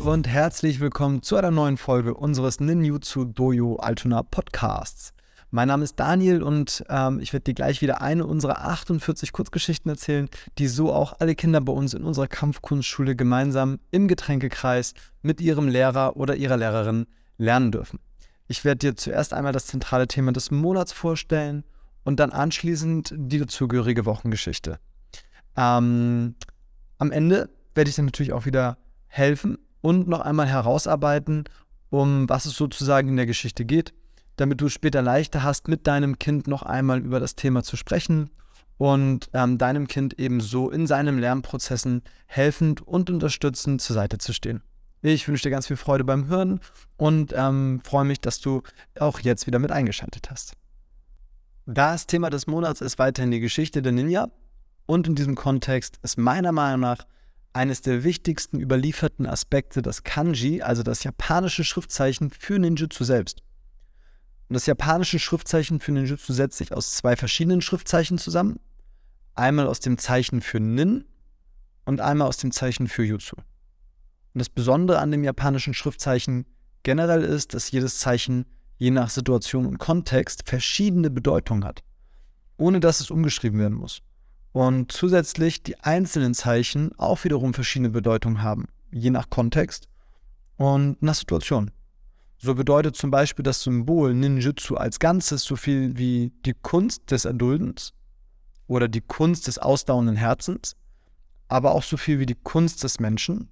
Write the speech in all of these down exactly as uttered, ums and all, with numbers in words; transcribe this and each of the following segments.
und herzlich willkommen zu einer neuen Folge unseres Ninjutsu Dojo Altona Podcasts. Mein Name ist Daniel und ähm, ich werde dir gleich wieder eine unserer achtundvierzig Kurzgeschichten erzählen, die so auch alle Kinder bei uns in unserer Kampfkunstschule gemeinsam im Getränkekreis mit ihrem Lehrer oder ihrer Lehrerin lernen dürfen. Ich werde dir zuerst einmal das zentrale Thema des Monats vorstellen und dann anschließend die dazugehörige Wochengeschichte. Ähm, am Ende werde ich dir natürlich auch wieder helfen und noch einmal herausarbeiten, um was es sozusagen in der Geschichte geht, damit du es später leichter hast, mit deinem Kind noch einmal über das Thema zu sprechen und ähm, deinem Kind ebenso in seinen Lernprozessen helfend und unterstützend zur Seite zu stehen. Ich wünsche dir ganz viel Freude beim Hören und ähm, freue mich, dass du auch jetzt wieder mit eingeschaltet hast. Das Thema des Monats ist weiterhin die Geschichte der Ninja und in diesem Kontext ist meiner Meinung nach eines der wichtigsten überlieferten Aspekte das Kanji, also das japanische Schriftzeichen für Ninjutsu selbst. Und das japanische Schriftzeichen für Ninjutsu setzt sich aus zwei verschiedenen Schriftzeichen zusammen. Einmal aus dem Zeichen für Nin und einmal aus dem Zeichen für Jutsu. Und das Besondere an dem japanischen Schriftzeichen generell ist, dass jedes Zeichen je nach Situation und Kontext verschiedene Bedeutungen hat, ohne dass es umgeschrieben werden muss. Und zusätzlich die einzelnen Zeichen auch wiederum verschiedene Bedeutungen haben, je nach Kontext und nach Situation. So bedeutet zum Beispiel das Symbol Ninjutsu als Ganzes so viel wie die Kunst des Erduldens oder die Kunst des ausdauernden Herzens, aber auch so viel wie die Kunst des Menschen.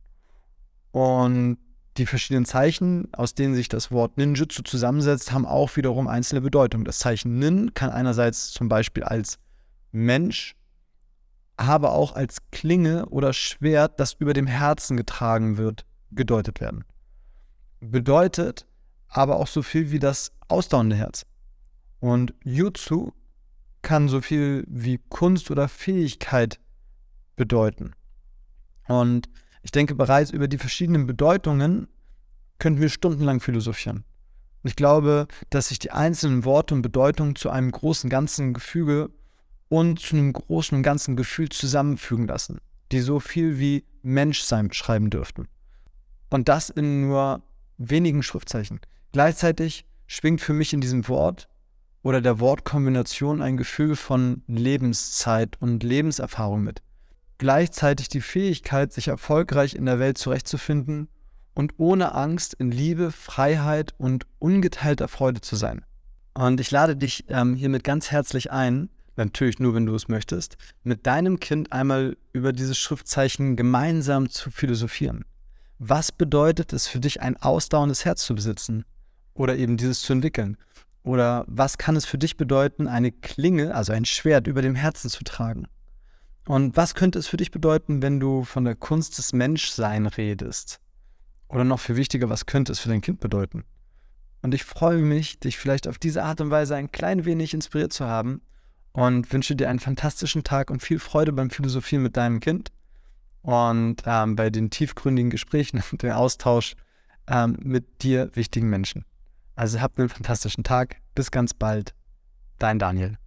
Und die verschiedenen Zeichen, aus denen sich das Wort Ninjutsu zusammensetzt, haben auch wiederum einzelne Bedeutungen. Das Zeichen Nin kann einerseits zum Beispiel als Mensch, aber auch als Klinge oder Schwert, das über dem Herzen getragen wird, gedeutet werden. Bedeutet aber auch so viel wie das ausdauernde Herz. Und Jutsu kann so viel wie Kunst oder Fähigkeit bedeuten. Und ich denke, bereits über die verschiedenen Bedeutungen könnten wir stundenlang philosophieren. Und ich glaube, dass sich die einzelnen Worte und Bedeutungen zu einem großen ganzen Gefüge und zu einem großen und ganzen Gefühl zusammenfügen lassen, die so viel wie Menschsein beschreiben dürften. Und das in nur wenigen Schriftzeichen. Gleichzeitig schwingt für mich in diesem Wort oder der Wortkombination ein Gefühl von Lebenszeit und Lebenserfahrung mit. Gleichzeitig die Fähigkeit, sich erfolgreich in der Welt zurechtzufinden und ohne Angst in Liebe, Freiheit und ungeteilter Freude zu sein. Und ich lade dich ähm, hiermit ganz herzlich ein, natürlich nur, wenn du es möchtest, mit deinem Kind einmal über dieses Schriftzeichen gemeinsam zu philosophieren. Was bedeutet es für dich, ein ausdauerndes Herz zu besitzen oder eben dieses zu entwickeln? Oder was kann es für dich bedeuten, eine Klinge, also ein Schwert, über dem Herzen zu tragen? Und was könnte es für dich bedeuten, wenn du von der Kunst des Menschseins redest? Oder noch viel wichtiger, was könnte es für dein Kind bedeuten? Und ich freue mich, dich vielleicht auf diese Art und Weise ein klein wenig inspiriert zu haben und wünsche dir einen fantastischen Tag und viel Freude beim Philosophieren mit deinem Kind und ähm, bei den tiefgründigen Gesprächen und dem Austausch ähm, mit dir wichtigen Menschen. Also habt einen fantastischen Tag. Bis ganz bald. Dein Daniel.